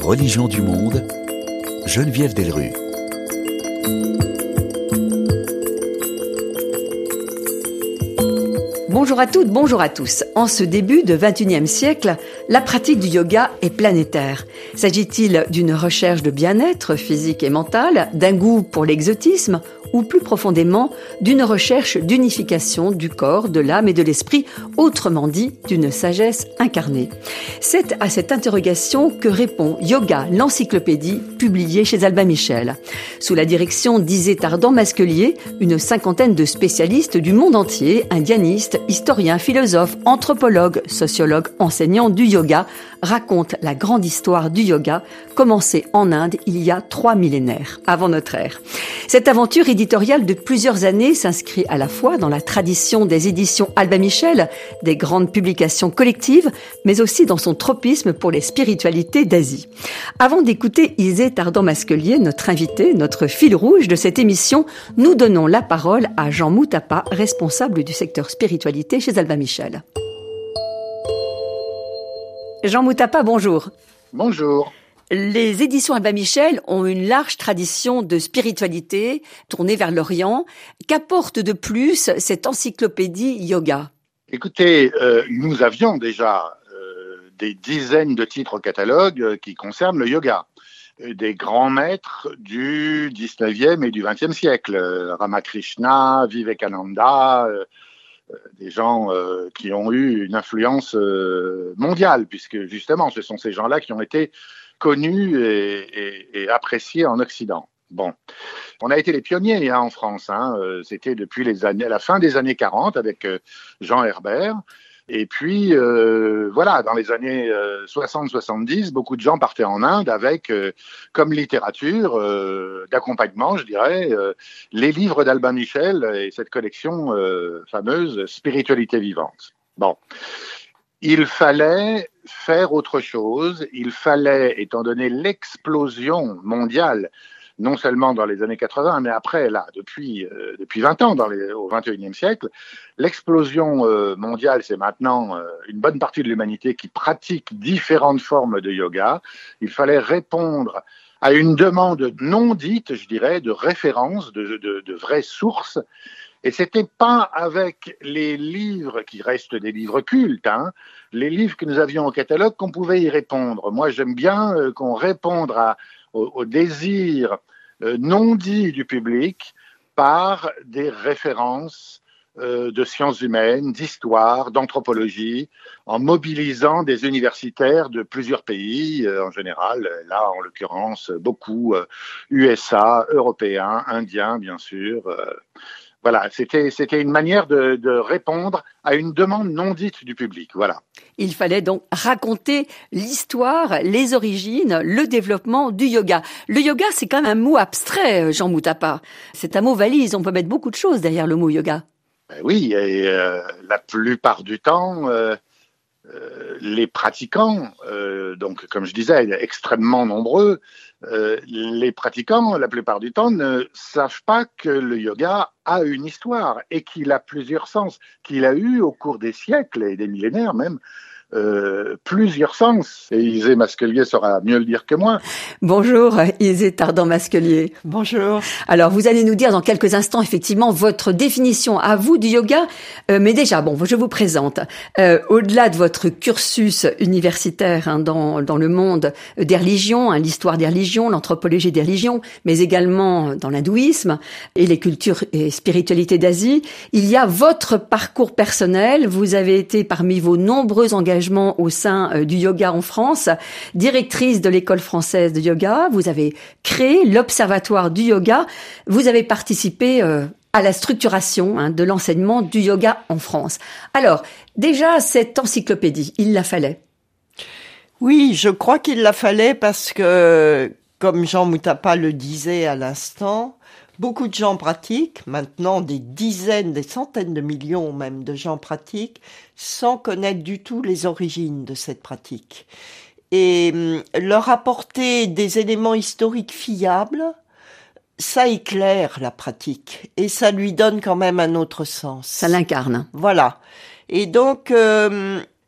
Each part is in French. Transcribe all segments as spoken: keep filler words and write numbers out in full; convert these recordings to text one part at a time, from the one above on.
religions du monde, Geneviève Delrue. Bonjour à toutes, bonjour à tous. En ce début de vingt et unième siècle, la pratique du yoga est planétaire. S'agit-il d'une recherche de bien-être physique et mental, d'un goût pour l'exotisme ou plus profondément d'une recherche d'unification du corps, de l'âme et de l'esprit, autrement dit d'une sagesse incarnée? C'est à cette interrogation que répond Yoga, l'encyclopédie, publiée chez Albin Michel. Sous la direction d'Isée Tardan-Masquelier, une cinquantaine de spécialistes du monde entier, indianistes, historiens, philosophes, anthropologues, sociologues, enseignants du yoga, racontent la grande histoire du yoga, commencée en Inde il y a trois millénaires, avant notre ère. Cette aventure éditoriale de plusieurs années s'inscrit à la fois dans la tradition des éditions Albin Michel, des grandes publications collectives, mais aussi dans son tropisme pour les spiritualités d'Asie. Avant d'écouter Isée Tardan-Masquelier, notre invité, notre fil rouge de cette émission, nous donnons la parole à Jean Moutappa, responsable du secteur spiritualité chez Albin Michel. Jean Moutappa, bonjour. Bonjour. Les éditions Albin Michel ont une large tradition de spiritualité tournée vers l'Orient. Qu'apporte de plus cette encyclopédie yoga? Écoutez, euh, nous avions déjà euh, des dizaines de titres au catalogue euh, qui concernent le yoga. Des grands maîtres du dix-neuvième et du vingtième siècle. Euh, Ramakrishna, Vivekananda, euh, euh, des gens euh, qui ont eu une influence euh, mondiale, puisque justement, ce sont ces gens-là qui ont été connus et, et, et appréciés en Occident. Bon, on a été les pionniers hein, en France. Hein. C'était depuis les années, la fin des années quarante avec euh, Jean Herbert. Et puis, euh, voilà, dans les années euh, soixante soixante-dix, beaucoup de gens partaient en Inde avec, euh, comme littérature euh, d'accompagnement, je dirais, euh, les livres d'Albin Michel et cette collection euh, fameuse « Spiritualité vivante ». Bon, il fallait faire autre chose, il fallait, étant donné l'explosion mondiale, non seulement dans les années quatre-vingts, mais après, là, depuis, euh, depuis vingt ans, dans les, au vingt et unième siècle, l'explosion euh, mondiale, c'est maintenant euh, une bonne partie de l'humanité qui pratique différentes formes de yoga. Il fallait répondre à une demande non dite, je dirais, de référence, de, de, de vraies sources. Et c'était pas avec les livres qui restent des livres cultes, hein, les livres que nous avions au catalogue qu'on pouvait y répondre. Moi, j'aime bien euh, qu'on réponde à, au, au désir euh, non dit du public par des références euh, de sciences humaines, d'histoire, d'anthropologie, en mobilisant des universitaires de plusieurs pays, euh, en général, là, en l'occurrence, beaucoup euh, U S A, européens, indiens, bien sûr. Euh, Voilà, c'était, c'était une manière de, de répondre à une demande non dite du public, voilà. Il fallait donc raconter l'histoire, les origines, le développement du yoga. Le yoga, c'est quand même un mot abstrait, Jean Moutappa. C'est un mot valise, on peut mettre beaucoup de choses derrière le mot yoga. Ben oui, et euh, la plupart du temps, euh, euh, les pratiquants, euh, donc comme je disais, extrêmement nombreux, euh, les pratiquants, la plupart du temps, ne savent pas que le yoga a une histoire et qu'il a plusieurs sens, qu'il a eu au cours des siècles et des millénaires même, Euh, plusieurs sens. Et Isée Masquelier saura mieux le dire que moi. Bonjour Isée Tardan-Masquelier. Bonjour. Alors vous allez nous dire dans quelques instants effectivement votre définition à vous du yoga, euh, mais déjà bon, je vous présente. Euh, au-delà de votre cursus universitaire hein, dans dans le monde des religions, hein, l'histoire des religions, l'anthropologie des religions, mais également dans l'hindouisme et les cultures et spiritualités d'Asie, il y a votre parcours personnel. Vous avez été parmi vos nombreux engagements au sein du yoga en France, directrice de l'école française de yoga. Vous avez créé l'Observatoire du yoga. Vous avez participé euh, à la structuration hein, de l'enseignement du yoga en France. Alors, déjà, cette encyclopédie, il la fallait? Oui, je crois qu'il la fallait parce que, comme Jean Moutappa le disait à l'instant, beaucoup de gens pratiquent, maintenant des dizaines, des centaines de millions même de gens pratiquent, sans connaître du tout les origines de cette pratique. Et euh, leur apporter des éléments historiques fiables, ça éclaire la pratique et ça lui donne quand même un autre sens. Ça l'incarne. Voilà. Et donc, euh,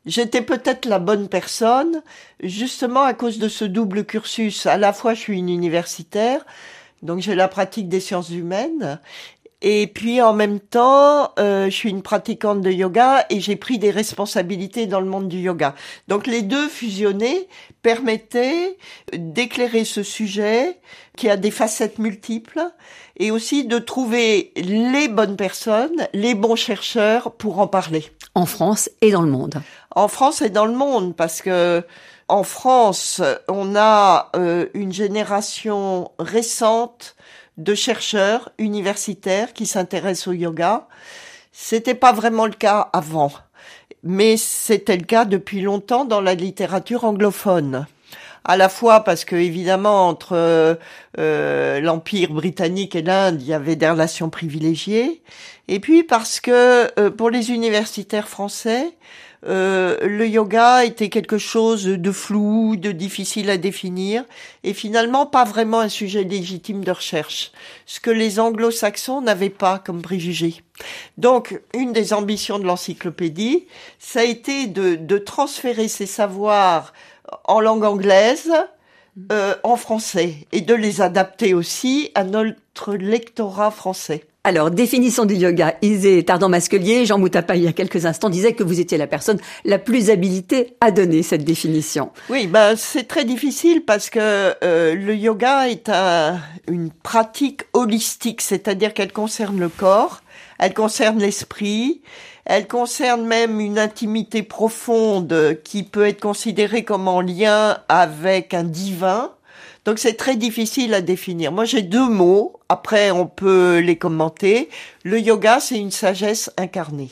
J'étais peut-être la bonne personne, justement à cause de ce double cursus. À la fois, je suis une universitaire, donc j'ai la pratique des sciences humaines, et puis en même temps, euh, je suis une pratiquante de yoga et j'ai pris des responsabilités dans le monde du yoga. Donc les deux fusionnés permettaient d'éclairer ce sujet qui a des facettes multiples et aussi de trouver les bonnes personnes, les bons chercheurs pour en parler. En France et dans le monde. En France et dans le monde, parce que en France, on a euh, une génération récente de chercheurs universitaires qui s'intéressent au yoga. C'était pas vraiment le cas avant, mais c'était le cas depuis longtemps dans la littérature anglophone. À la fois parce que évidemment entre euh, l'Empire britannique et l'Inde, il y avait des relations privilégiées, et puis parce que euh, pour les universitaires français, euh, le yoga était quelque chose de flou, de difficile à définir, et finalement pas vraiment un sujet légitime de recherche, ce que les anglo-saxons n'avaient pas comme préjugé. Donc, une des ambitions de l'encyclopédie, ça a été de, de transférer ces savoirs en langue anglaise, euh, en français, et de les adapter aussi à notre lectorat français. Alors, définition du yoga. Isée Tardan-Masquelier, Jean Moutapa, il y a quelques instants, disait que vous étiez la personne la plus habilitée à donner cette définition. Oui, ben c'est très difficile parce que euh, le yoga est un, une pratique holistique, c'est-à-dire qu'elle concerne le corps, elle concerne l'esprit, elle concerne même une intimité profonde qui peut être considérée comme en lien avec un divin. Donc c'est très difficile à définir. Moi j'ai deux mots, après on peut les commenter. Le yoga, c'est une sagesse incarnée.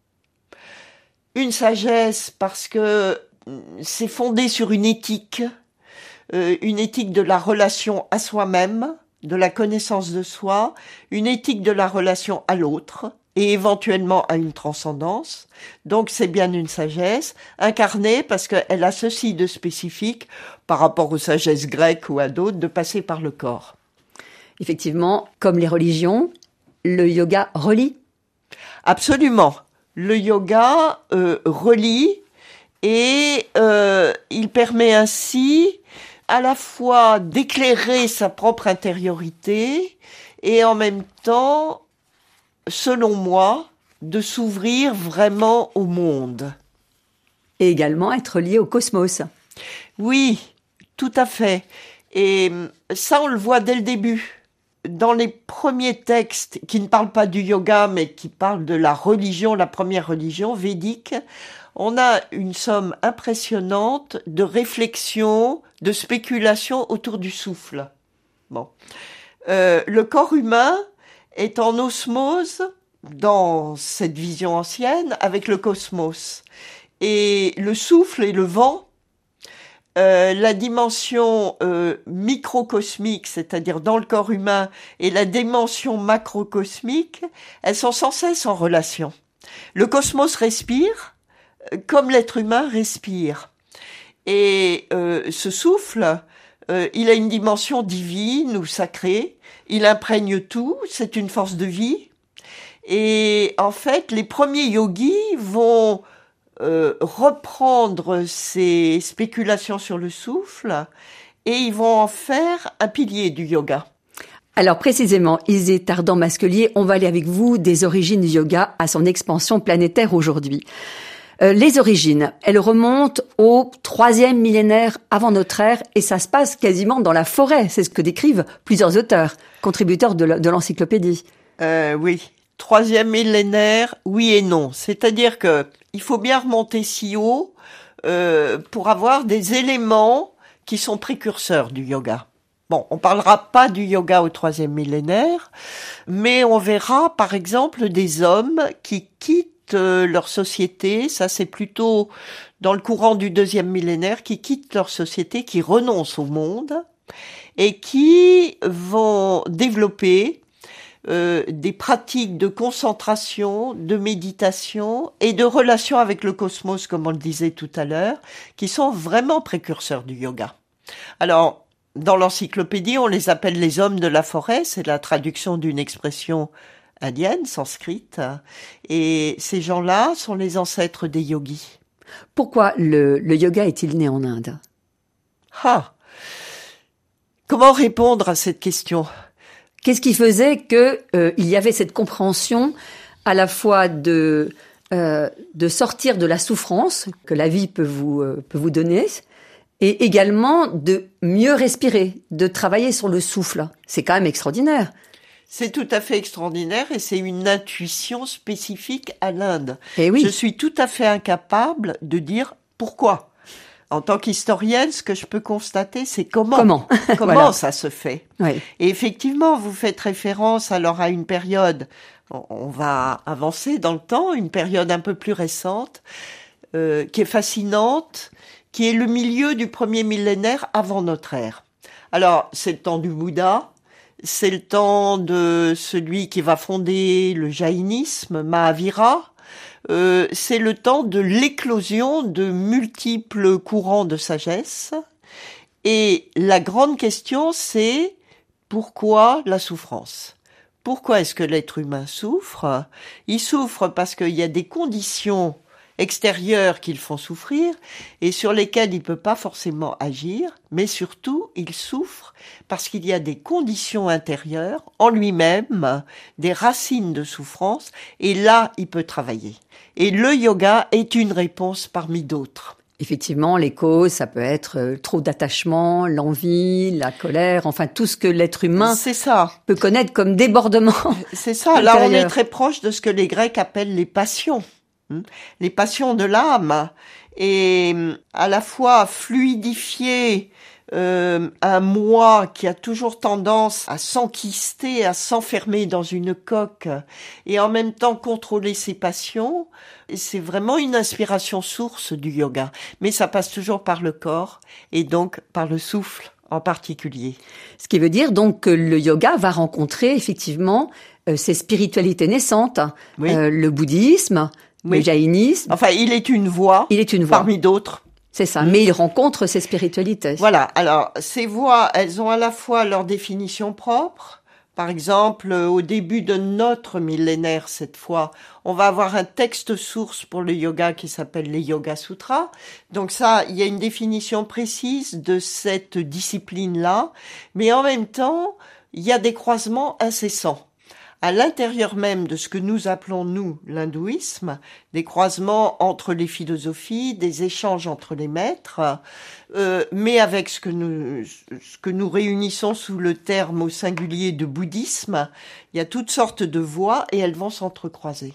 Une sagesse parce que c'est fondé sur une éthique, euh, une éthique de la relation à soi-même, de la connaissance de soi, une éthique de la relation à l'autre et éventuellement à une transcendance. Donc c'est bien une sagesse incarnée parce qu'elle a ceci de spécifique par rapport aux sagesses grecques ou à d'autres, de passer par le corps. Effectivement, comme les religions, le yoga relie. Absolument. Le yoga euh, relie et euh, il permet ainsi à la fois d'éclairer sa propre intériorité et en même temps, selon moi, de s'ouvrir vraiment au monde. Et également être lié au cosmos. Oui, tout à fait. Et ça, on le voit dès le début. Dans les premiers textes qui ne parlent pas du yoga, mais qui parlent de la religion, la première religion védique, on a une somme impressionnante de réflexions, de spéculations autour du souffle. Bon, euh, le corps humain est en osmose dans cette vision ancienne avec le cosmos. Et le souffle et le vent, euh, la dimension euh, microcosmique, c'est-à-dire dans le corps humain, et la dimension macrocosmique, elles sont sans cesse en relation. Le cosmos respire comme l'être humain respire. Et euh, ce souffle, euh, il a une dimension divine ou sacrée, il imprègne tout, c'est une force de vie. Et en fait, les premiers yogis vont euh, reprendre ces spéculations sur le souffle et ils vont en faire un pilier du yoga. Alors précisément, Isée Tardan-Masquelier, on va aller avec vous des origines du yoga à son expansion planétaire aujourd'hui. Euh, les origines, elles remontent au troisième millénaire avant notre ère et ça se passe quasiment dans la forêt. C'est ce que décrivent plusieurs auteurs, contributeurs de, de l'encyclopédie. Euh, oui, troisième millénaire, oui et non. C'est-à-dire que il faut bien remonter si haut euh, pour avoir des éléments qui sont précurseurs du yoga. Bon, on parlera pas du yoga au troisième millénaire, mais on verra par exemple des hommes qui quittent leur société, ça c'est plutôt dans le courant du deuxième millénaire, qui quittent leur société, qui renoncent au monde et qui vont développer euh, des pratiques de concentration, de méditation et de relation avec le cosmos, comme on le disait tout à l'heure, qui sont vraiment précurseurs du yoga. Alors, dans l'encyclopédie, on les appelle les hommes de la forêt, c'est la traduction d'une expression indienne, sanskrite, et ces gens-là sont les ancêtres des yogis. Pourquoi le, le yoga est-il né en Inde? Ah. Comment répondre à cette question? Qu'est-ce qui faisait que euh, il y avait cette compréhension à la fois de euh, de sortir de la souffrance que la vie peut vous euh, peut vous donner, et également de mieux respirer, de travailler sur le souffle? C'est quand même extraordinaire. C'est tout à fait extraordinaire et c'est une intuition spécifique à l'Inde. Et oui. Je suis tout à fait incapable de dire pourquoi. En tant qu'historienne, ce que je peux constater, c'est comment. Comment, comment voilà. Ça se fait. Oui. Et effectivement, vous faites référence alors à une période, on va avancer dans le temps, une période un peu plus récente, euh, qui est fascinante, qui est le milieu du premier millénaire avant notre ère. Alors, c'est le temps du Bouddha. C'est le temps de celui qui va fonder le jaïnisme, Mahavira. Euh, c'est le temps de l'éclosion de multiples courants de sagesse. Et la grande question, c'est pourquoi la souffrance? Pourquoi est-ce que l'être humain souffre? Il souffre parce qu'il y a des conditions extérieures qui le font souffrir et sur lesquelles il ne peut pas forcément agir, mais surtout il souffre parce qu'il y a des conditions intérieures en lui-même, des racines de souffrance, et là il peut travailler. Et le yoga est une réponse parmi d'autres. Effectivement, les causes, ça peut être euh, trop d'attachement, l'envie, la colère, enfin tout ce que l'être humain C'est ça. peut connaître comme débordement. C'est ça. Là, on est intérieur. très proche de ce que les Grecs appellent les passions. Les passions de l'âme, et à la fois fluidifier euh, un moi qui a toujours tendance à s'enquister, à s'enfermer dans une coque, et en même temps contrôler ses passions, c'est vraiment une inspiration source du yoga. Mais ça passe toujours par le corps, et donc par le souffle en particulier. Ce qui veut dire donc que le yoga va rencontrer effectivement euh, ces spiritualités naissantes, Oui. euh, le bouddhisme, Oui. le jaïnisme. Enfin, il est une voie, Il est une voie. parmi d'autres. C'est ça, mais il rencontre ces spiritualités. Voilà, alors ces voies, elles ont à la fois leur définition propre. Par exemple, au début de notre millénaire, cette fois, on va avoir un texte source pour le yoga qui s'appelle les Yoga Sutras. Donc ça, il y a une définition précise de cette discipline-là, mais en même temps, il y a des croisements incessants. À l'intérieur même de ce que nous appelons, nous, l'hindouisme, des croisements entre les philosophies, des échanges entre les maîtres, euh, mais avec ce que nous, ce que nous réunissons sous le terme au singulier de bouddhisme, il y a toutes sortes de voies et elles vont s'entrecroiser.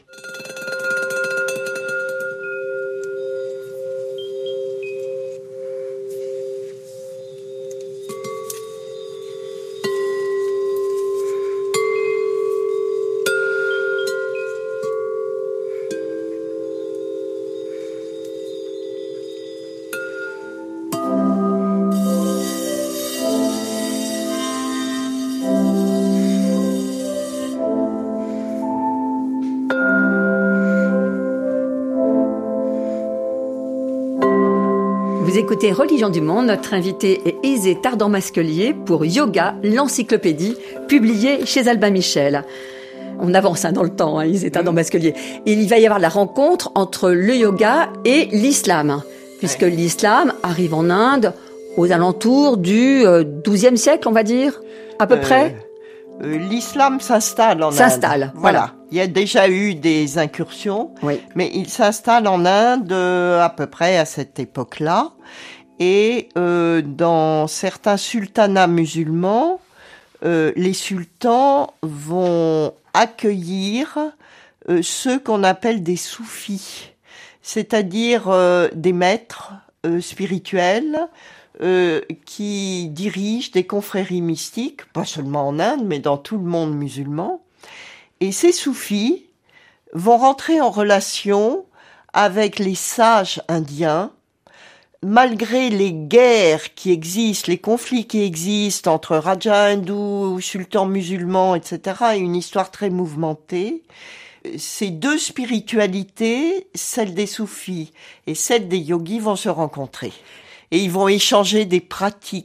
Vous écoutez Religion du Monde, notre invité est Aizé Tardant-Masquelier pour Yoga, l'encyclopédie, publiée chez Albin Michel. On avance hein, dans le temps, hein, Aizé Tardant-Masquelier. Et il va y avoir la rencontre entre le yoga et l'islam, puisque ouais. l'islam arrive en Inde aux alentours du douzième siècle, on va dire, à peu euh... près. Euh, l'islam s'installe en s'installe, Inde. Voilà. voilà. Il y a déjà eu des incursions, oui. mais il s'installe en Inde euh, à peu près à cette époque-là. Et euh, dans certains sultanats musulmans, euh, les sultans vont accueillir euh, ceux qu'on appelle des soufis, c'est-à-dire euh, des maîtres euh, spirituels, Euh, qui dirigent des confréries mystiques, pas seulement en Inde, mais dans tout le monde musulman. Et ces soufis vont rentrer en relation avec les sages indiens, malgré les guerres qui existent, les conflits qui existent entre rajas hindous, sultans musulmans, et cetera, et une histoire très mouvementée. Ces deux spiritualités, celle des soufis et celle des yogis, vont se rencontrer. Et ils vont échanger des pratiques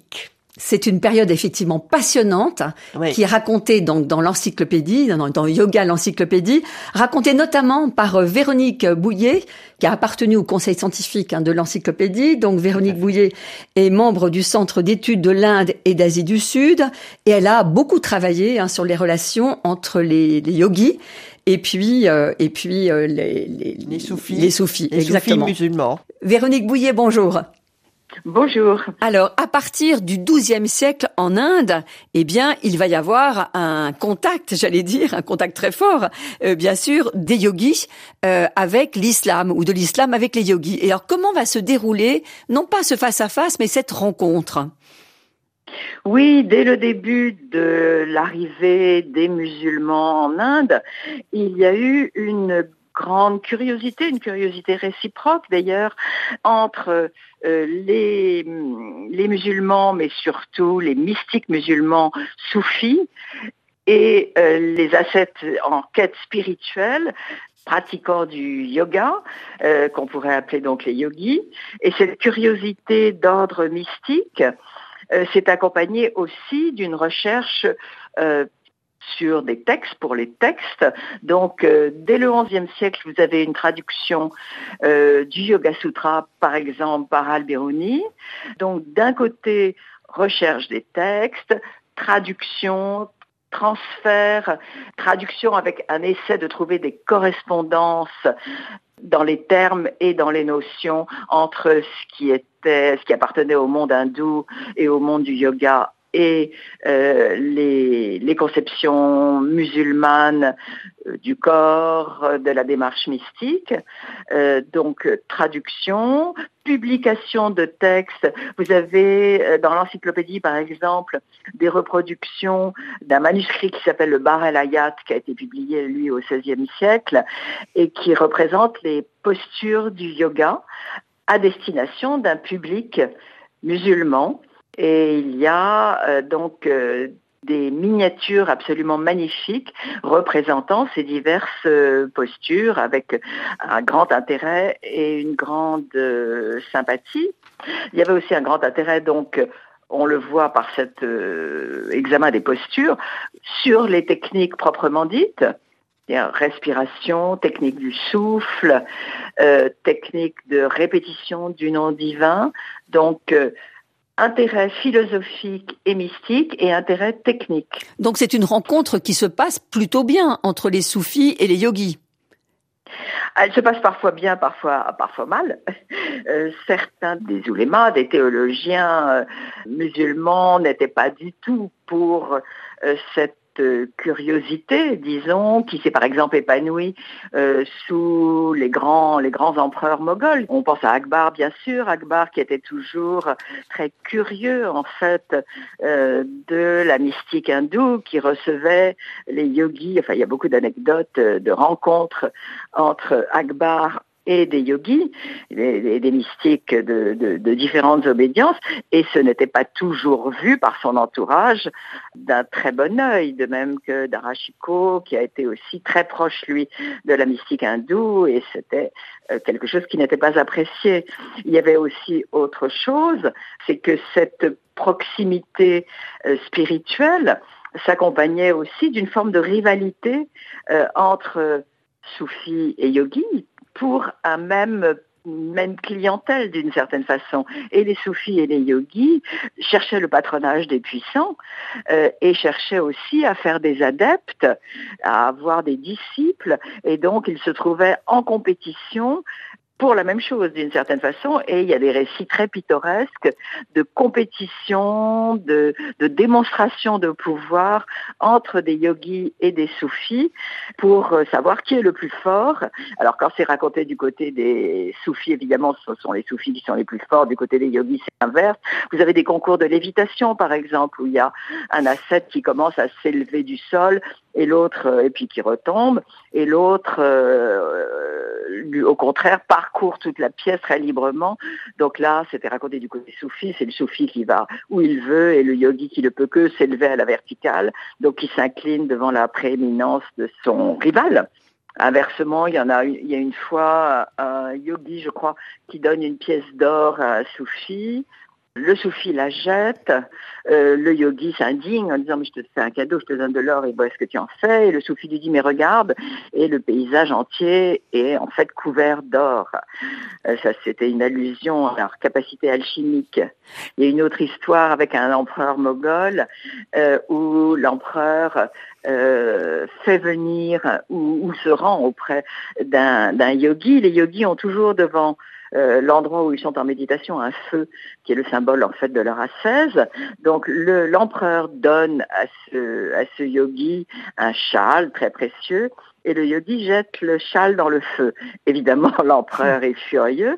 C'est une période effectivement passionnante Oui. qui est racontée donc dans l'encyclopédie, dans, dans Yoga l'encyclopédie, racontée notamment par euh, Véronique Bouillet, qui a appartenu au conseil scientifique hein, de l'encyclopédie. Donc Véronique Bouillet est membre du Centre d'études de l'Inde et d'Asie du Sud et elle a beaucoup travaillé hein, sur les relations entre les, les yogis et puis euh, et puis euh, les, les, Les soufis. Les soufis, Les exactement. soufis musulmans. Véronique Bouillet, bonjour. Bonjour. Alors, à partir du douzième siècle en Inde, eh bien, il va y avoir un contact, j'allais dire, un contact très fort, euh, bien sûr, des yogis euh, avec l'islam ou de l'islam avec les yogis. Et alors, comment va se dérouler, non pas ce face-à-face, mais cette rencontre ? Oui, dès le début de l'arrivée des musulmans en Inde, il y a eu une grande curiosité, une curiosité réciproque d'ailleurs, entre euh, les, les musulmans, mais surtout les mystiques musulmans soufis et euh, les ascètes en quête spirituelle, pratiquant du yoga, euh, qu'on pourrait appeler donc les yogis. Et cette curiosité d'ordre mystique euh, s'est accompagnée aussi d'une recherche euh, sur des textes, pour les textes. Donc, euh, dès le onzième siècle, vous avez une traduction euh, du Yoga Sutra, par exemple, par Al-Biruni. Donc, d'un côté, recherche des textes, traduction, transfert, traduction avec un essai de trouver des correspondances dans les termes et dans les notions entre ce qui était, ce qui appartenait au monde hindou et au monde du yoga et euh, les, les conceptions musulmanes euh, du corps, euh, de la démarche mystique. Euh, donc, traduction, publication de textes. Vous avez euh, dans l'encyclopédie, par exemple, des reproductions d'un manuscrit qui s'appelle le Bar el Hayat, qui a été publié, lui, au seizième siècle, et qui représente les postures du yoga à destination d'un public musulman. Et il y a euh, donc euh, des miniatures absolument magnifiques représentant ces diverses euh, postures avec un grand intérêt et une grande euh, sympathie. Il y avait aussi un grand intérêt, donc, on le voit par cet euh, examen des postures, sur les techniques proprement dites. Respiration, technique du souffle, euh, technique de répétition du nom divin. Donc, euh, intérêt philosophique et mystique et intérêt technique. Donc c'est une rencontre qui se passe plutôt bien entre les soufis et les yogis. Elle se passe parfois bien, parfois, parfois mal. Euh, certains des oulémas, des théologiens euh, musulmans n'étaient pas du tout pour euh, cette curiosité, disons, qui s'est par exemple épanouie euh, sous les grands, les grands empereurs moghols. On pense à Akbar, bien sûr, Akbar qui était toujours très curieux, en fait, euh, de la mystique hindoue, qui recevait les yogis. Enfin, il y a beaucoup d'anecdotes euh, de rencontres entre Akbar et des yogis, des, des mystiques de, de, de différentes obédiences, et ce n'était pas toujours vu par son entourage d'un très bon œil, de même que Darashiko, qui a été aussi très proche, lui, de la mystique hindoue, et c'était quelque chose qui n'était pas apprécié. Il y avait aussi autre chose, c'est que cette proximité euh, spirituelle s'accompagnait aussi d'une forme de rivalité euh, entre soufis et yogis, pour un même, même clientèle d'une certaine façon. Et les soufis et les yogis cherchaient le patronage des puissants euh, et cherchaient aussi à faire des adeptes, à avoir des disciples, et donc ils se trouvaient en compétition pour la même chose d'une certaine façon, et il y a des récits très pittoresques de compétition, de, de démonstration de pouvoir entre des yogis et des soufis pour savoir qui est le plus fort. Alors quand c'est raconté du côté des soufis, évidemment ce sont les soufis qui sont les plus forts, du côté des yogis c'est l'inverse. Vous avez des concours de lévitation par exemple, où il y a un ascète qui commence à s'élever du sol, et l'autre, et puis qui retombe, et l'autre, euh, lui, au contraire, parcourt toute la pièce très librement. Donc là, c'était raconté du côté soufi, c'est le soufi qui va où il veut, et le yogi qui ne peut que s'élever à la verticale, donc il s'incline devant la prééminence de son rival. Inversement, il y en a, il y a une fois un yogi, je crois, qui donne une pièce d'or à un soufi, Le soufi la jette, euh, le yogi s'indigne en disant « mais je te fais un cadeau, je te donne de l'or et voilà ce que tu en fais ». Et le soufi lui dit « mais regarde » et le paysage entier est en fait couvert d'or. Euh, ça c'était une allusion à leur capacité alchimique. Il y a une autre histoire avec un empereur moghol euh, où l'empereur euh, fait venir ou, ou se rend auprès d'un, d'un yogi. Les yogis ont toujours devant Euh, l'endroit où ils sont en méditation, un feu qui est le symbole en fait de leur ascèse. Donc le, l'empereur donne à ce, à ce yogi un châle très précieux et le yogi jette le châle dans le feu. Évidemment, l'empereur est furieux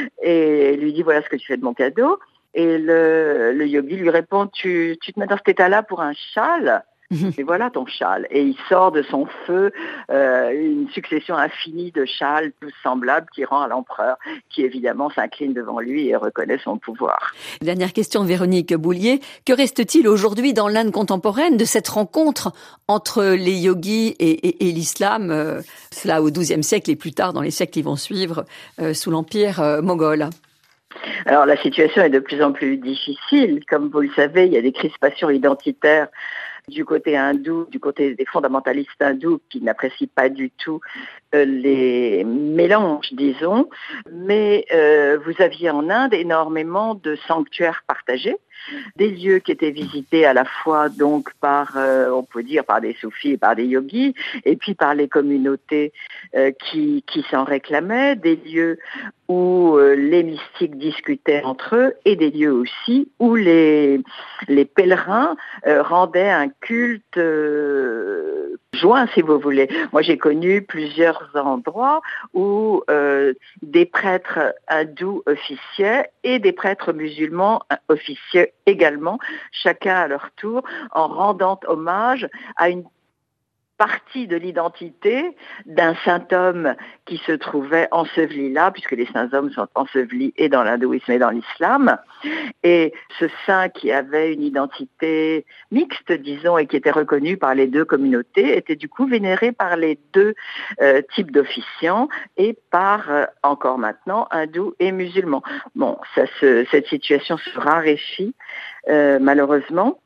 et lui dit voilà ce que tu fais de mon cadeau. Et le, le yogi lui répond tu, tu te mets dans cet état-là pour un châle ? Et voilà ton châle. Et il sort de son feu euh, une succession infinie de châles tous semblables qui rend à l'empereur, qui évidemment s'incline devant lui et reconnaît son pouvoir. Dernière question, Véronique Boulier. Que reste-t-il aujourd'hui dans l'Inde contemporaine de cette rencontre entre les yogis et, et, et l'islam, euh, cela au douzième siècle et plus tard dans les siècles qui vont suivre euh, sous l'empire euh, moghol ? Alors la situation est de plus en plus difficile. Comme vous le savez, il y a des crispations identitaires du côté hindou, du côté des fondamentalistes hindous qui n'apprécient pas du tout euh, les mélanges, disons. Mais euh, vous aviez en Inde énormément de sanctuaires partagés, des lieux qui étaient visités à la fois donc par, euh, on peut dire, par des soufis et par des yogis, et puis par les communautés euh, qui, qui s'en réclamaient, des lieux où euh, les mystiques discutaient entre eux, et des lieux aussi où les, les pèlerins euh, rendaient un culte euh, joint, si vous voulez. Moi, j'ai connu plusieurs endroits où euh, des prêtres hindous officiaient et des prêtres musulmans officiaient également, chacun à leur tour, en rendant hommage à une partie de l'identité d'un saint homme qui se trouvait enseveli là, puisque les saints hommes sont ensevelis et dans l'hindouisme et dans l'islam. Et ce saint qui avait une identité mixte, disons, et qui était reconnu par les deux communautés, était du coup vénéré par les deux euh, types d'officiants et par, euh, encore maintenant, hindous et musulmans. Bon, ça se, cette situation se raréfie, euh, malheureusement.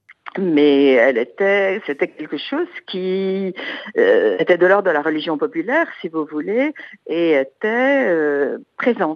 Mais elle était, c'était quelque chose qui euh, était de l'ordre de la religion populaire, si vous voulez, et était euh, présente.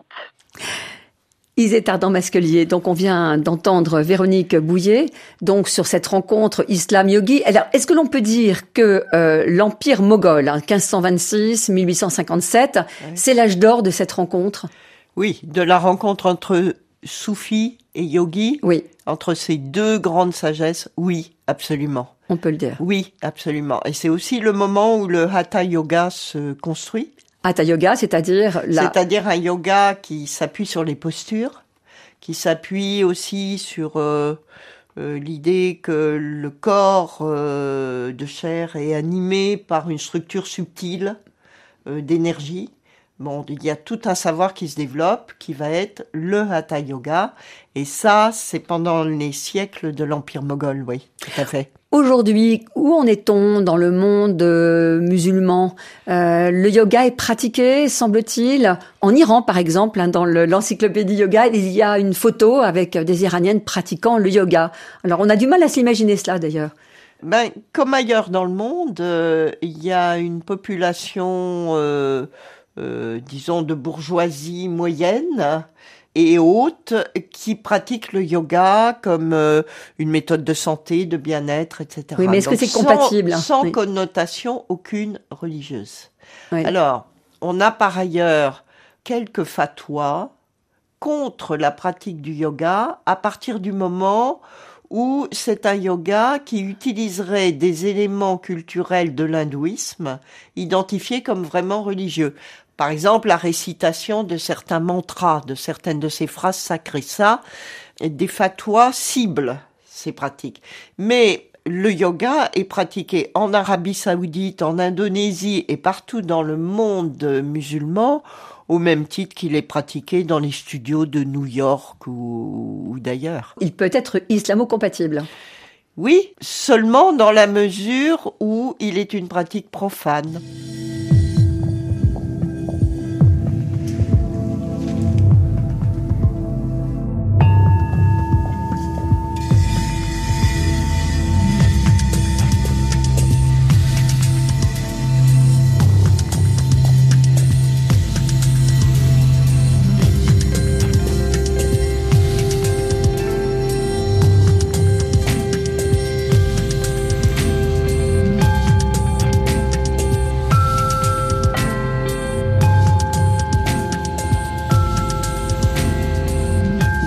Isée Tardant-Masquelier, donc on vient d'entendre Véronique Boulier, donc sur cette rencontre islam-yogi. Alors, est-ce que l'on peut dire que euh, l'empire moghol, hein, quinze cent vingt-six à mille huit cent cinquante-sept, oui, c'est l'âge d'or de cette rencontre ? Oui, de la rencontre entre soufis et yogi, oui, entre ces deux grandes sagesses, oui, absolument. On peut le dire. Oui, absolument. Et c'est aussi le moment où le Hatha Yoga se construit. Hatha Yoga, c'est-à-dire la... C'est-à-dire un yoga qui s'appuie sur les postures, qui s'appuie aussi sur euh, euh, l'idée que le corps euh, de chair est animé par une structure subtile euh, d'énergie. Bon, il y a tout un savoir qui se développe, qui va être le Hatha Yoga. Et ça, c'est pendant les siècles de l'Empire moghol, oui, tout à fait. Aujourd'hui, où en est-on dans le monde euh, musulman ? euh, Le yoga est pratiqué, semble-t-il. En Iran, par exemple, hein, dans le, l'encyclopédie yoga, il y a une photo avec des Iraniennes pratiquant le yoga. Alors, on a du mal à s'imaginer cela, d'ailleurs. Ben, comme ailleurs dans le monde, euh, il y a une population... Euh, Euh, disons de bourgeoisie moyenne et haute qui pratiquent le yoga comme euh, une méthode de santé, de bien-être, et cetera. Oui, mais est-ce Donc, que c'est compatible Sans, sans oui. connotation aucune religieuse. Oui. Alors, on a par ailleurs quelques fatwas contre la pratique du yoga à partir du moment où c'est un yoga qui utiliserait des éléments culturels de l'hindouisme identifiés comme vraiment religieux. Par exemple, la récitation de certains mantras, de certaines de ces phrases sacrées. Ça, des fatwas ciblent ces pratiques. Mais le yoga est pratiqué en Arabie Saoudite, en Indonésie et partout dans le monde musulman, au même titre qu'il est pratiqué dans les studios de New York ou, ou d'ailleurs. Il peut être islamo-compatible. Oui, seulement dans la mesure où il est une pratique profane.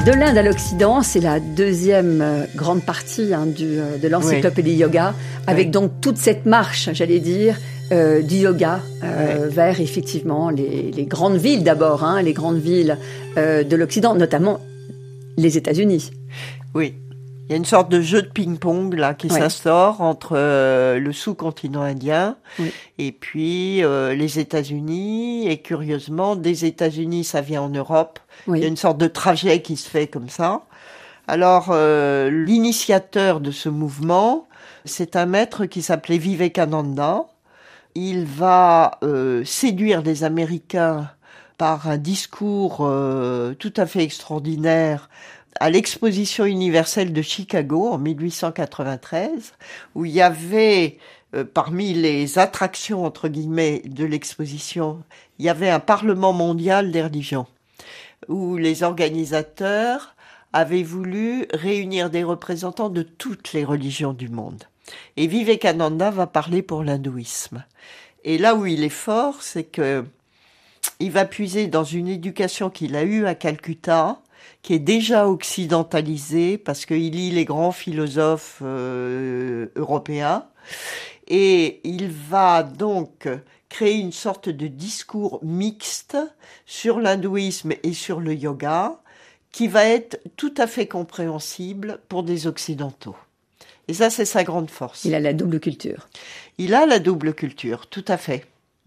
De l'Inde à l'Occident, c'est la deuxième euh, grande partie hein, du, euh, de l'encyclopédie oui. yoga, avec oui. donc toute cette marche, j'allais dire, euh, du yoga euh, oui. vers effectivement les, les grandes villes d'abord, hein, les grandes villes euh, de l'Occident, notamment les États-Unis. Oui. Il y a une sorte de jeu de ping-pong là qui ouais. s'instaure entre euh, le sous-continent indien oui. et puis euh, les États-Unis. Et curieusement, des États-Unis, ça vient en Europe. Oui. Il y a une sorte de trajet qui se fait comme ça. Alors, euh, l'initiateur de ce mouvement, c'est un maître qui s'appelait Vivekananda. Il va euh, séduire les Américains par un discours euh, tout à fait extraordinaire à l'exposition universelle de Chicago en mille huit cent quatre-vingt-treize, où il y avait, euh, parmi les attractions, entre guillemets, de l'exposition, il y avait un Parlement mondial des religions, où les organisateurs avaient voulu réunir des représentants de toutes les religions du monde. Et Vivekananda va parler pour l'hindouisme. Et là où il est fort, c'est que il va puiser dans une éducation qu'il a eue à Calcutta, qui est déjà occidentalisé parce qu'il lit les grands philosophes euh, européens, et il va donc créer une sorte de discours mixte sur l'hindouisme et sur le yoga qui va être tout à fait compréhensible pour des occidentaux. Et ça, c'est sa grande force. Il a la double culture. Il a la double culture, tout à fait.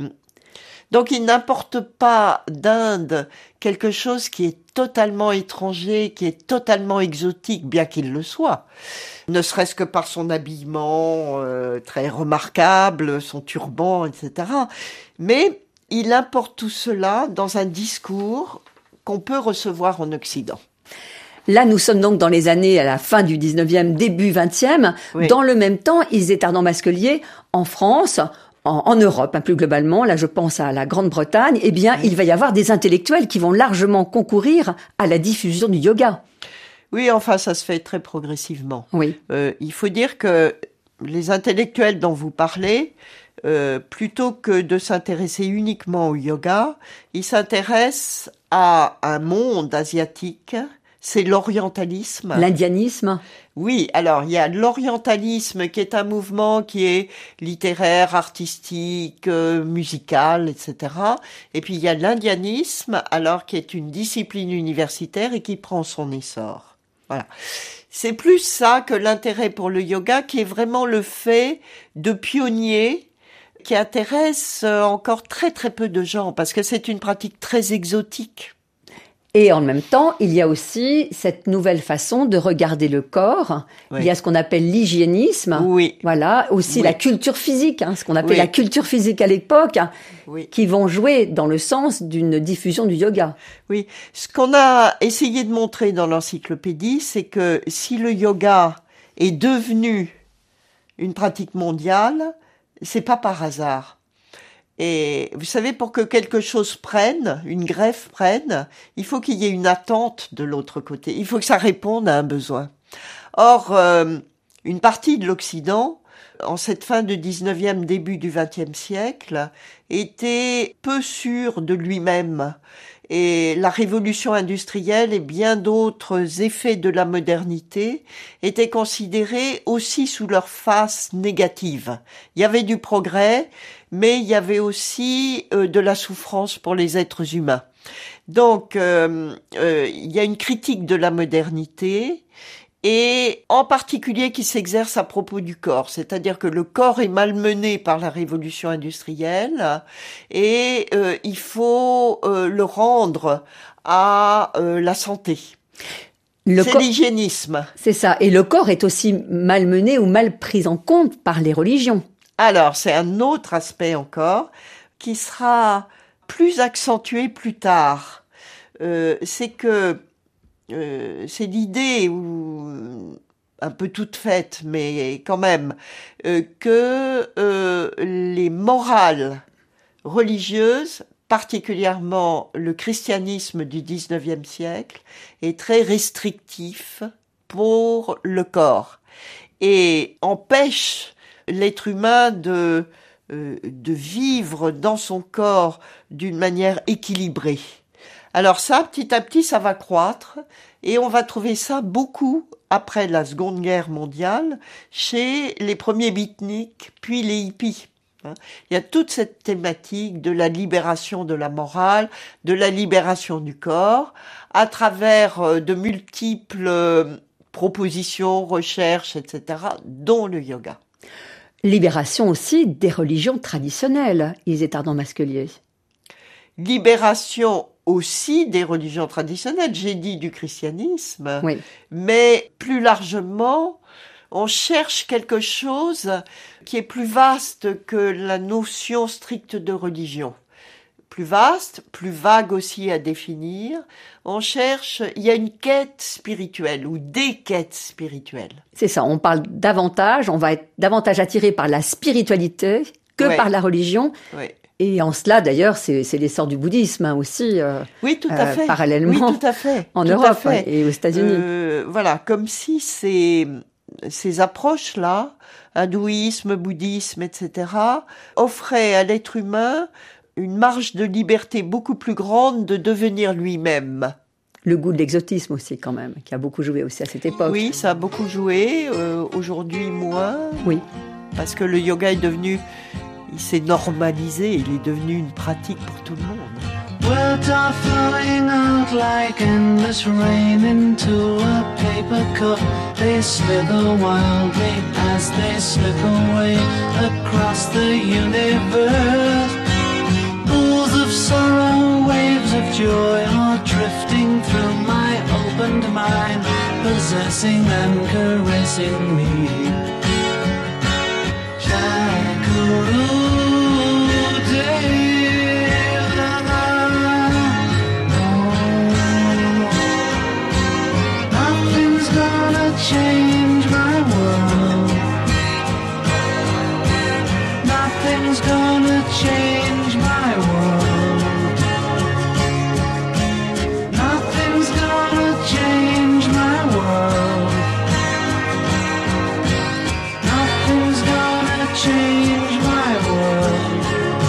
Donc, il n'importe pas d'Inde quelque chose qui est totalement étranger, qui est totalement exotique, bien qu'il le soit. Ne serait-ce que par son habillement euh, très remarquable, son turban, et cetera. Mais il importe tout cela dans un discours qu'on peut recevoir en Occident. Là, nous sommes donc dans les années à la fin du dix-neuvième, début vingtième. Oui. Dans le même temps, Isé-Tardant Masquelier, en France, en, en Europe, hein, plus globalement, là je pense à la Grande-Bretagne, eh bien, oui. il va y avoir des intellectuels qui vont largement concourir à la diffusion du yoga. Oui, enfin, ça se fait très progressivement. Oui. Euh, il faut dire que les intellectuels dont vous parlez, euh, plutôt que de s'intéresser uniquement au yoga, ils s'intéressent à un monde asiatique. C'est l'orientalisme. L'indianisme. Oui, alors il y a l'orientalisme qui est un mouvement qui est littéraire, artistique, euh, musical, et cetera. Et puis il y a l'indianisme, alors qui est une discipline universitaire et qui prend son essor. Voilà. C'est plus ça que l'intérêt pour le yoga, qui est vraiment le fait de pionniers qui intéresse encore très très peu de gens, parce que c'est une pratique très exotique. Et en même temps, il y a aussi cette nouvelle façon de regarder le corps. Oui. Il y a ce qu'on appelle l'hygiénisme. Oui. Voilà. Aussi oui. la culture physique, hein, ce qu'on appelait oui. la culture physique à l'époque, hein, oui. qui vont jouer dans le sens d'une diffusion du yoga. Oui. Ce qu'on a essayé de montrer dans l'encyclopédie, c'est que si le yoga est devenu une pratique mondiale, c'est pas par hasard. Et vous savez, pour que quelque chose prenne, une greffe prenne, il faut qu'il y ait une attente de l'autre côté. Il faut que ça réponde à un besoin. Or, euh, une partie de l'Occident, en cette fin du dix-neuvième, début du vingtième siècle, était peu sûr de lui-même. Et la révolution industrielle et bien d'autres effets de la modernité étaient considérés aussi sous leur face négative. Il y avait du progrès, mais il y avait aussi euh, de la souffrance pour les êtres humains. Donc, euh, euh, il y a une critique de la modernité, et en particulier qui s'exerce à propos du corps, c'est-à-dire que le corps est malmené par la révolution industrielle et euh, il faut euh, le rendre à euh, la santé. Le c'est cor- l'hygiénisme. C'est ça. Et le corps est aussi malmené ou mal pris en compte par les religions. Alors, c'est un autre aspect encore qui sera plus accentué plus tard. Euh, c'est que Euh, c'est l'idée, ou un peu toute faite, mais quand même, euh, que euh, les morales religieuses, particulièrement le christianisme du dix-neuvième siècle, est très restrictif pour le corps et empêche l'être humain de, euh, de vivre dans son corps d'une manière équilibrée. Alors ça, petit à petit, ça va croître et on va trouver ça beaucoup après la Seconde Guerre mondiale chez les premiers beatniks, puis les hippies. Il y a toute cette thématique de la libération de la morale, de la libération du corps, à travers de multiples propositions, recherches, et cetera, dont le yoga. Libération aussi des religions traditionnelles, Isée Tardon-Masquelier. Libération aussi des religions traditionnelles, j'ai dit du christianisme, oui. Mais plus largement, on cherche quelque chose qui est plus vaste que la notion stricte de religion. Plus vaste, plus vague aussi à définir. On cherche, il y a une quête spirituelle ou des quêtes spirituelles. C'est ça, on parle davantage, on va être davantage attiré par la spiritualité que ouais. par la religion. Ouais. Et en cela, d'ailleurs, c'est, c'est l'essor du bouddhisme hein, aussi, euh, oui, tout à fait. Euh, parallèlement oui, tout à fait. en tout Europe fait. et aux États-Unis. Euh, voilà, comme si ces, ces approches-là, hindouisme, bouddhisme, et cetera, offraient à l'être humain une marge de liberté beaucoup plus grande de devenir lui-même. Le goût de l'exotisme aussi, quand même, qui a beaucoup joué aussi à cette époque. Oui, ça a beaucoup joué. Euh, aujourd'hui, moins. Oui. Parce que le yoga est devenu... Il s'est normalisé, il est devenu une pratique pour tout le monde. Words are flowing out like endless rain into a paper cup. They slither wildly as they slip away across the universe. Pools of sorrow, waves of joy are drifting through my opened mind, possessing and caressing me. Shakuru. Change my world. Nothing's gonna change my world. Nothing's gonna change my world. Nothing's gonna change my world.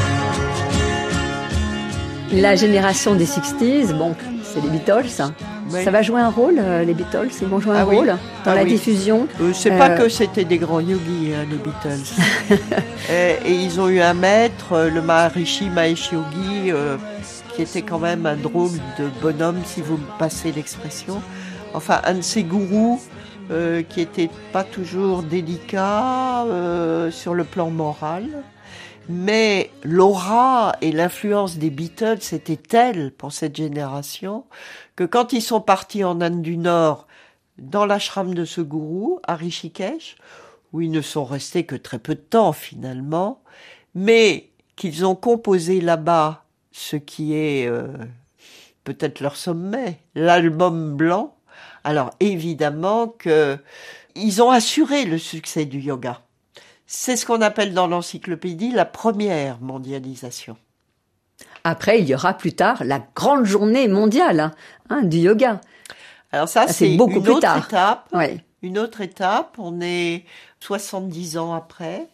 La génération des sixties, bon, c'est les Beatles, ça. Oui. Ça va jouer un rôle, euh, les Beatles, ils vont jouer un ah rôle oui. dans ah la oui. diffusion. Euh, c'est euh... pas que c'était des grands yogis, hein, les Beatles. et, et ils ont eu un maître, le Maharishi Mahesh Yogi, euh, qui était quand même un drôle de bonhomme, si vous me passez l'expression. Enfin, un de ces gourous euh, qui était pas toujours délicat euh, sur le plan moral. Mais l'aura et l'influence des Beatles étaient telles pour cette génération que quand ils sont partis en Inde du Nord, dans l'ashram de ce gourou, à Rishikesh, où ils ne sont restés que très peu de temps finalement, mais qu'ils ont composé là-bas ce qui est euh, peut-être leur sommet, l'album blanc, alors évidemment que ils ont assuré le succès du yoga. C'est ce qu'on appelle dans l'encyclopédie la première mondialisation. Après, il y aura plus tard la grande journée mondiale hein, du yoga. Alors ça, c'est, c'est beaucoup une plus autre tard. étape. Ouais. Une autre étape. On est soixante-dix ans après.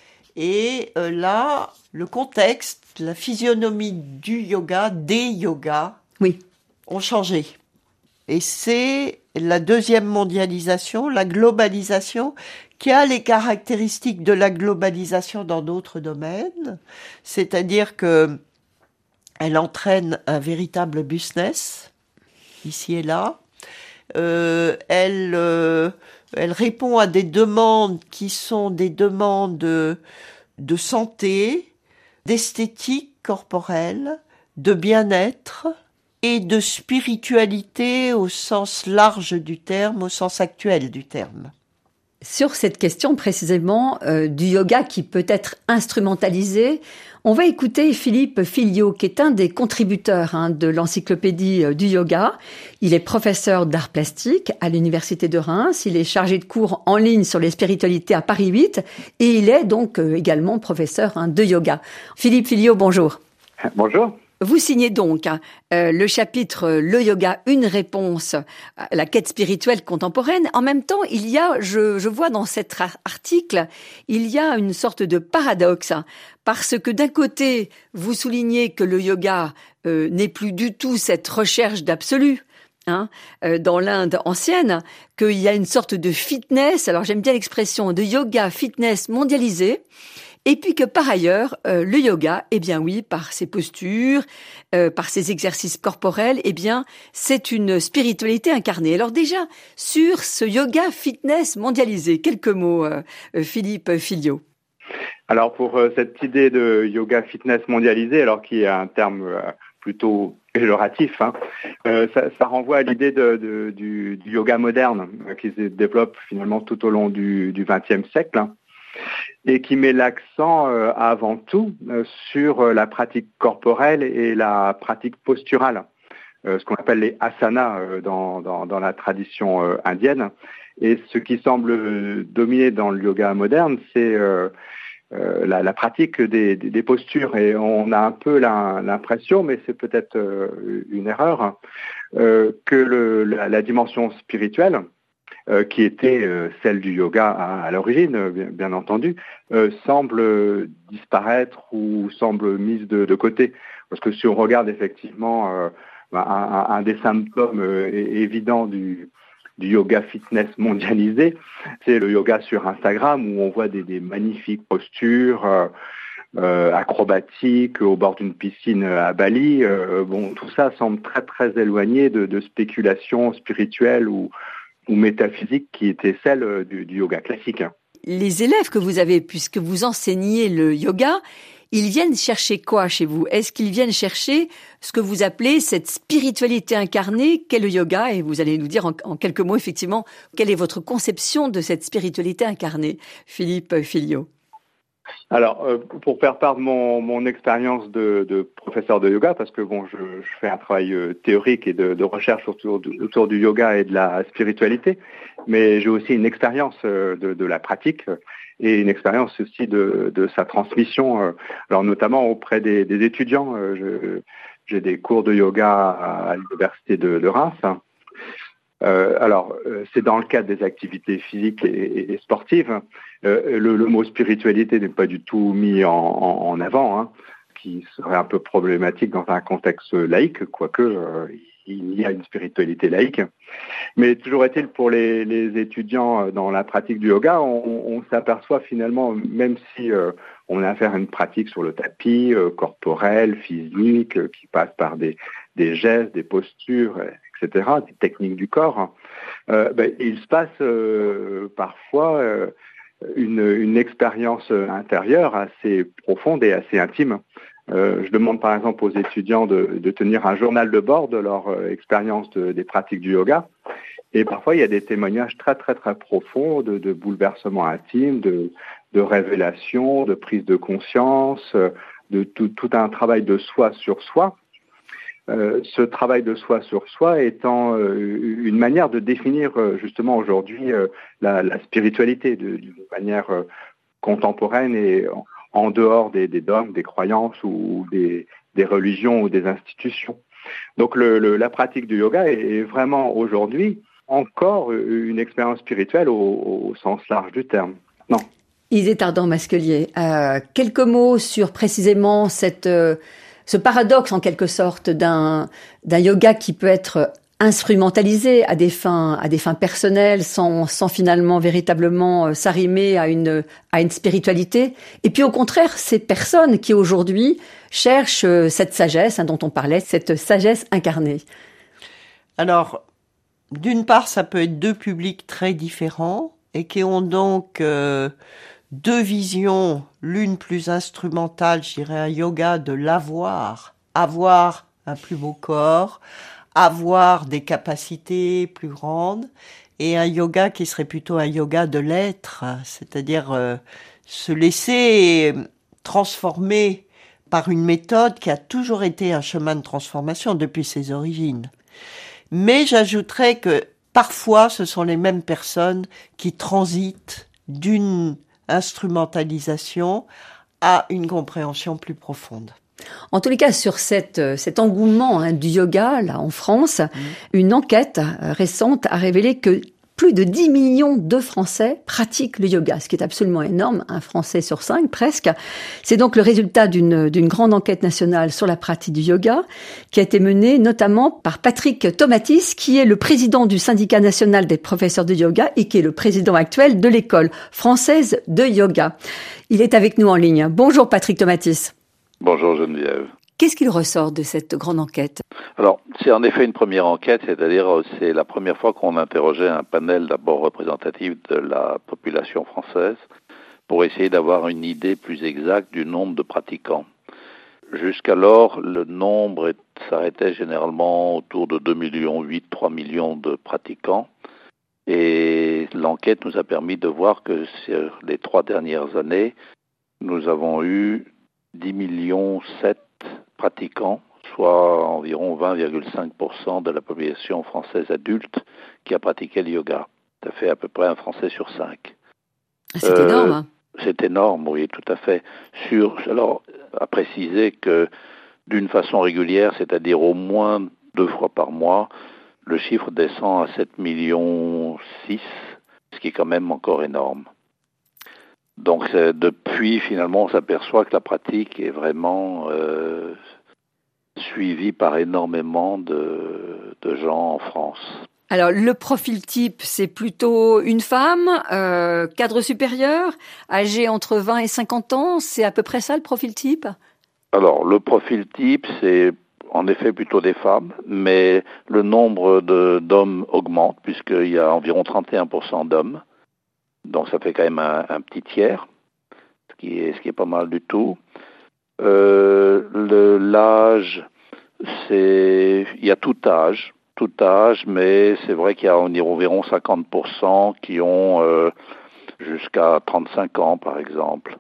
Et euh, là, le contexte, la physionomie du yoga, des yogas, oui. ont changé. Et c'est la deuxième mondialisation, la globalisation, qui a les caractéristiques de la globalisation dans d'autres domaines. C'est-à-dire que elle entraîne un véritable business, ici et là. Euh, elle, euh, elle répond à des demandes qui sont des demandes de, de santé, d'esthétique corporelle, de bien-être et de spiritualité au sens large du terme, au sens actuel du terme. Sur cette question précisément euh, du yoga qui peut être instrumentalisé, on va écouter Philippe Filliot, qui est un des contributeurs hein, de l'encyclopédie euh, du yoga. Il est professeur d'art plastique à l'université de Reims. Il est chargé de cours en ligne sur les spiritualités à Paris huit et il est donc euh, également professeur hein, de yoga. Philippe Filliot, bonjour. Bonjour. Vous signez donc hein, euh, le chapitre « Le yoga, une réponse à la quête spirituelle contemporaine ». En même temps, il y a, je, je vois dans cet article, il y a une sorte de paradoxe. Hein, parce que d'un côté, vous soulignez que le yoga euh, n'est plus du tout cette recherche d'absolu. Hein, euh, dans l'Inde ancienne, qu'il y a une sorte de fitness, alors j'aime bien l'expression de yoga fitness mondialisé, et puis que par ailleurs, euh, le yoga, eh bien oui, par ses postures, euh, par ses exercices corporels, eh bien, c'est une spiritualité incarnée. Alors déjà, sur ce yoga fitness mondialisé, quelques mots, euh, Philippe Filliot. Alors pour euh, cette idée de yoga fitness mondialisé, alors qui est un terme euh, plutôt péjoratif, hein, euh, ça, ça renvoie à l'idée de, de, du, du yoga moderne euh, qui se développe finalement tout au long du vingtième siècle. Hein, et qui met l'accent euh, avant tout euh, sur euh, la pratique corporelle et la pratique posturale, euh, ce qu'on appelle les asanas euh, dans, dans, dans la tradition euh, indienne. Et ce qui semble euh, dominer dans le yoga moderne, c'est euh, euh, la, la pratique des, des, des postures. Et on a un peu la, l'impression, mais c'est peut-être euh, une erreur, hein, euh, que le, la, la dimension spirituelle, Euh, qui était euh, celle du yoga à, à l'origine, euh, bien, bien entendu, euh, semble disparaître ou semble mise de, de côté. Parce que si on regarde effectivement euh, un, un des symptômes euh, évidents du, du yoga fitness mondialisé, c'est le yoga sur Instagram où on voit des, des magnifiques postures euh, euh, acrobatiques au bord d'une piscine à Bali. Euh, bon, tout ça semble très très éloigné de, de spéculations spirituelles ou ou métaphysique qui était celle du, du yoga classique. Les élèves que vous avez, puisque vous enseignez le yoga, ils viennent chercher quoi chez vous? Est-ce qu'ils viennent chercher ce que vous appelez cette spiritualité incarnée qu'est le yoga? Et vous allez nous dire en, en quelques mots, effectivement, quelle est votre conception de cette spiritualité incarnée, Philippe Filliot? Alors, euh, pour faire part de mon, mon expérience de, de professeur de yoga, parce que bon, je, je fais un travail euh, théorique et de, de recherche autour, de, autour du yoga et de la spiritualité, mais j'ai aussi une expérience euh, de, de la pratique et une expérience aussi de, de sa transmission, euh, alors notamment auprès des, des étudiants. Euh, je, j'ai des cours de yoga à, à l'université de, de Reims. Euh, alors, euh, c'est dans le cadre des activités physiques et, et, et sportives. Euh, le, le mot spiritualité n'est pas du tout mis en, en, en avant, hein, ce qui serait un peu problématique dans un contexte laïque, quoique euh, il y a une spiritualité laïque. Mais toujours est-il, pour les, les étudiants dans la pratique du yoga, on, on s'aperçoit finalement, même si euh, on a affaire à une pratique sur le tapis, euh, corporelle, physique, euh, qui passe par des, des gestes, des postures, et cetera, des techniques du corps, euh, ben, il se passe euh, parfois euh, une, une expérience intérieure assez profonde et assez intime. Euh, je demande par exemple aux étudiants de, de tenir un journal de bord de leur euh, expérience de, des pratiques du yoga. Et parfois, il y a des témoignages très, très, très profonds de, de bouleversements intimes, de, de révélations, de prise de conscience, de tout, tout un travail de soi sur soi. Euh, ce travail de soi sur soi étant euh, une manière de définir euh, justement aujourd'hui euh, la, la spiritualité de, d'une manière euh, contemporaine et en, en dehors des, des dogmes, des croyances ou des, des religions ou des institutions. Donc le, le, la pratique du yoga est, est vraiment aujourd'hui encore une expérience spirituelle au, au sens large du terme. Non. Isée Ardant-Masquelier, euh, quelques mots sur précisément cette... Euh, ce paradoxe en quelque sorte d'un, d'un yoga qui peut être instrumentalisé à des fins, à des fins personnelles sans, sans finalement véritablement s'arrimer à une, à une spiritualité. Et puis au contraire, ces personnes qui aujourd'hui cherchent cette sagesse hein, dont on parlait, cette sagesse incarnée. Alors, d'une part, ça peut être deux publics très différents et qui ont donc euh, deux visions, l'une plus instrumentale, je dirais un yoga de l'avoir, avoir un plus beau corps, avoir des capacités plus grandes, et un yoga qui serait plutôt un yoga de l'être, c'est-à-dire euh, se laisser transformer par une méthode qui a toujours été un chemin de transformation depuis ses origines. Mais j'ajouterais que parfois ce sont les mêmes personnes qui transitent d'une instrumentalisation à une compréhension plus profonde. En tous les cas, sur cette, cet engouement hein, du yoga là en France, mmh. une enquête récente a révélé que plus de dix millions de Français pratiquent le yoga, ce qui est absolument énorme, un Français sur cinq presque. C'est donc le résultat d'une, d'une grande enquête nationale sur la pratique du yoga qui a été menée notamment par Patrick Tomatis, qui est le président du syndicat national des professeurs de yoga et qui est le président actuel de l'école française de yoga. Il est avec nous en ligne. Bonjour Patrick Tomatis. Bonjour Geneviève. Qu'est-ce qu'il ressort de cette grande enquête ? Alors, c'est en effet une première enquête, c'est-à-dire c'est la première fois qu'on interrogeait un panel d'abord représentatif de la population française pour essayer d'avoir une idée plus exacte du nombre de pratiquants. Jusqu'alors, le nombre s'arrêtait généralement autour de deux virgule huit millions, trois millions de pratiquants. Et l'enquête nous a permis de voir que sur les trois dernières années, nous avons eu dix virgule sept millions pratiquants, soit environ vingt virgule cinq pour cent de la population française adulte qui a pratiqué le yoga. Ça fait à peu près un Français sur cinq. C'est euh, énorme. Hein. C'est énorme, oui, tout à fait. Sur, alors, à préciser que d'une façon régulière, c'est-à-dire au moins deux fois par mois, le chiffre descend à sept virgule six millions, ce qui est quand même encore énorme. Donc depuis, finalement, on s'aperçoit que la pratique est vraiment euh, suivie par énormément de, de gens en France. Alors, le profil type, c'est plutôt une femme, euh, cadre supérieur, âgée entre vingt et cinquante ans, c'est à peu près ça le profil type ? Alors, le profil type, c'est en effet plutôt des femmes, mais le nombre de, d'hommes augmente, puisqu'il y a environ trente et un pour cent d'hommes. Donc ça fait quand même un, un petit tiers, ce qui est, ce qui est pas mal du tout. Euh, le, l'âge, c'est, il y a tout âge, tout âge, mais c'est vrai qu'il y a environ cinquante pour cent qui ont euh, jusqu'à trente-cinq ans, par exemple.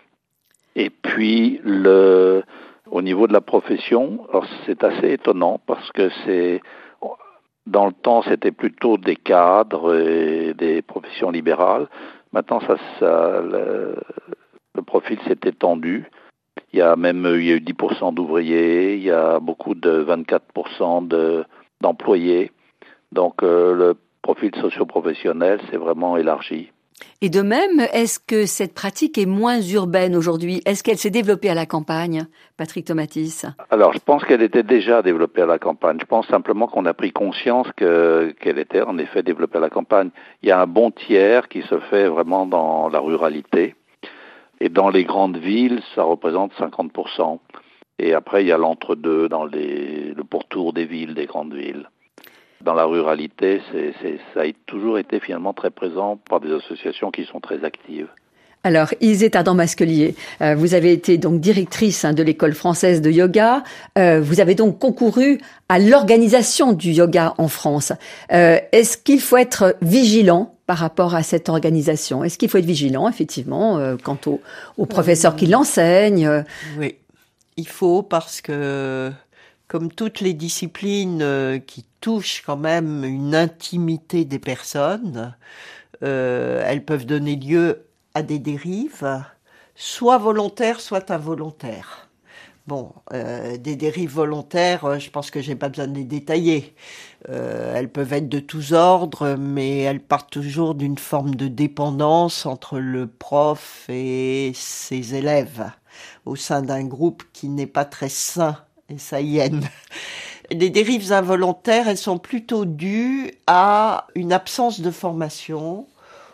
Et puis, le, au niveau de la profession, alors c'est assez étonnant parce que c'est... Dans le temps, c'était plutôt des cadres et des professions libérales. Maintenant, ça, ça, le, le profil s'est étendu. Il y a même il y a eu dix pour cent d'ouvriers, il y a beaucoup de vingt-quatre pour cent de, d'employés. Donc, euh, le profil socio-professionnel s'est vraiment élargi. Et de même, est-ce que cette pratique est moins urbaine aujourd'hui ? Est-ce qu'elle s'est développée à la campagne, Patrick Tomatis ? Alors, je pense qu'elle était déjà développée à la campagne. Je pense simplement qu'on a pris conscience que, qu'elle était en effet développée à la campagne. Il y a un bon tiers qui se fait vraiment dans la ruralité. Et dans les grandes villes, ça représente cinquante pour cent. Et après, il y a l'entre-deux dans les, le pourtour des villes, des grandes villes. Dans la ruralité, c'est, c'est, ça a toujours été finalement très présent par des associations qui sont très actives. Alors, Isée Tardant-Masquelier, euh, vous avez été donc directrice hein, de l'école française de yoga. Euh, vous avez donc concouru à l'organisation du yoga en France. Euh, est-ce qu'il faut être vigilant par rapport à cette organisation ? Est-ce qu'il faut être vigilant, effectivement, euh, quant aux, aux professeurs qui l'enseignent ? Oui, il faut parce que... Comme toutes les disciplines euh, qui touchent quand même une intimité des personnes, euh, elles peuvent donner lieu à des dérives, soit volontaires, soit involontaires. Bon, euh, des dérives volontaires, je pense que j'ai pas besoin de les détailler. Euh, elles peuvent être de tous ordres, mais elles partent toujours d'une forme de dépendance entre le prof et ses élèves, au sein d'un groupe qui n'est pas très sain. Et ça y est. Les dérives involontaires, elles sont plutôt dues à une absence de formation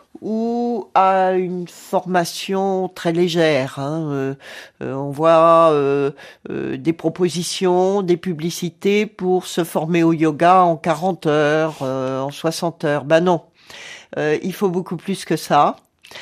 ou à une formation très légère. Hein. Euh, euh, on voit euh, euh, des propositions, des publicités pour se former au yoga en quarante heures, euh, en soixante heures. Ben non, euh, il faut beaucoup plus que ça.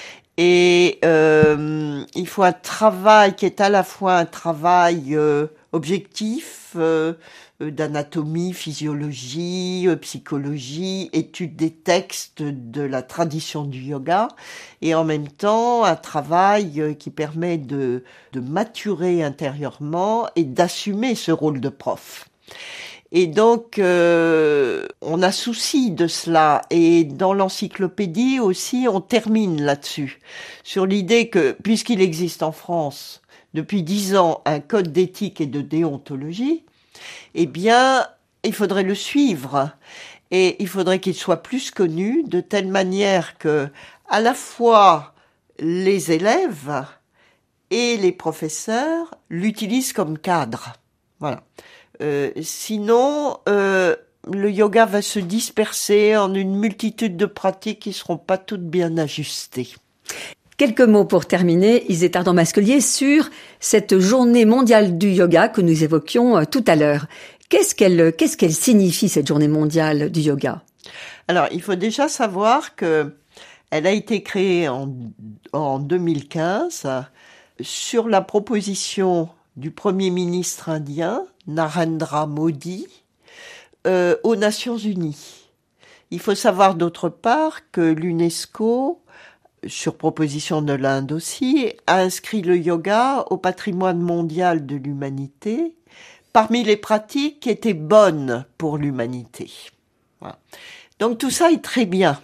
Et euh, il faut un travail qui est à la fois un travail euh, objectif, euh, d'anatomie, physiologie, euh, psychologie, étude des textes de la tradition du yoga, et en même temps un travail euh, qui permet de, de maturer intérieurement et d'assumer ce rôle de prof. Et donc, euh, on a souci de cela. Et dans l'encyclopédie aussi, on termine là-dessus, sur l'idée que, puisqu'il existe en France depuis dix ans un code d'éthique et de déontologie, eh bien, il faudrait le suivre. Et il faudrait qu'il soit plus connu de telle manière que, à la fois, les élèves et les professeurs l'utilisent comme cadre. Voilà. Euh, sinon, euh, le yoga va se disperser en une multitude de pratiques qui seront pas toutes bien ajustées. Quelques mots pour terminer, Isée Tardant-Masquelier, sur cette journée mondiale du yoga que nous évoquions tout à l'heure. Qu'est-ce qu'elle, qu'est-ce qu'elle signifie, cette journée mondiale du yoga? Alors, il faut déjà savoir que elle a été créée en, en deux mille quinze sur la proposition du Premier ministre indien, Narendra Modi, euh, aux Nations Unies. Il faut savoir d'autre part que l'UNESCO, sur proposition de l'Inde aussi, a inscrit le yoga au patrimoine mondial de l'humanité, parmi les pratiques qui étaient bonnes pour l'humanité. Voilà. Donc tout ça est très bien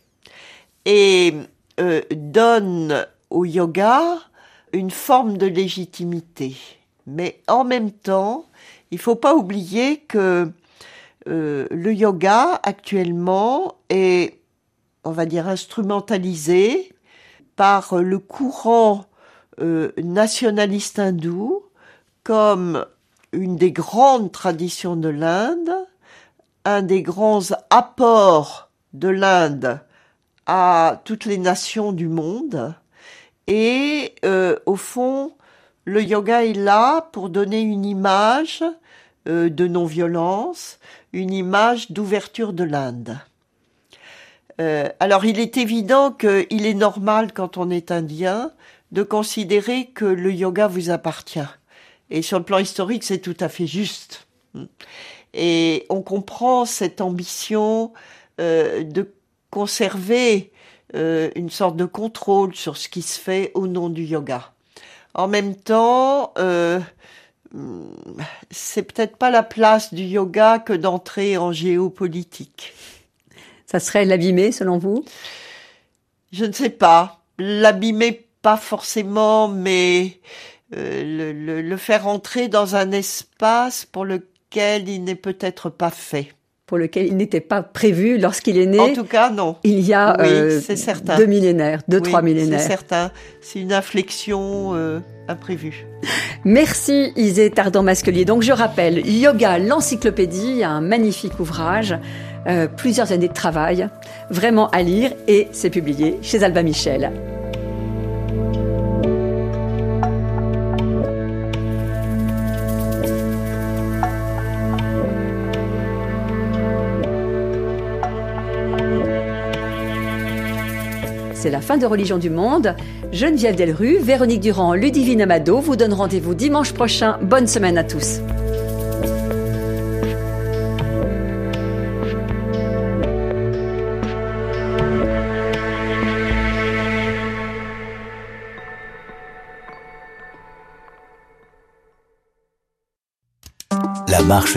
et euh, donne au yoga une forme de légitimité. Mais en même temps, il faut pas oublier que euh, le yoga actuellement est, on va dire, instrumentalisé par le courant euh, nationaliste hindou comme une des grandes traditions de l'Inde, un des grands apports de l'Inde à toutes les nations du monde. Et euh, au fond, le yoga est là pour donner une image euh, de non-violence, une image d'ouverture de l'Inde. Euh, alors il est évident qu'il est normal quand on est indien de considérer que le yoga vous appartient. Et sur le plan historique, c'est tout à fait juste. Et on comprend cette ambition euh, de conserver euh, une sorte de contrôle sur ce qui se fait au nom du yoga. En même temps, euh, c'est peut-être pas la place du yoga que d'entrer en géopolitique. Ça serait l'abîmer, selon vous? Je ne sais pas. L'abîmer, pas forcément, mais euh, le, le, le faire entrer dans un espace pour lequel il n'est peut-être pas fait. Pour lequel il n'était pas prévu lorsqu'il est né. En tout cas, non. Il y a oui, euh, c'est certain. deux millénaires, deux, oui, trois millénaires. C'est certain. C'est une inflexion euh, imprévue. Merci Isée Tardant-Masquelier. Donc je rappelle, Yoga, l'encyclopédie, un magnifique ouvrage, euh, plusieurs années de travail, vraiment à lire, et c'est publié chez Albin Michel. C'est la fin de Religion du Monde. Geneviève Delrue, Véronique Durand, Ludivine Amado vous donnent rendez-vous dimanche prochain. Bonne semaine à tous. La marche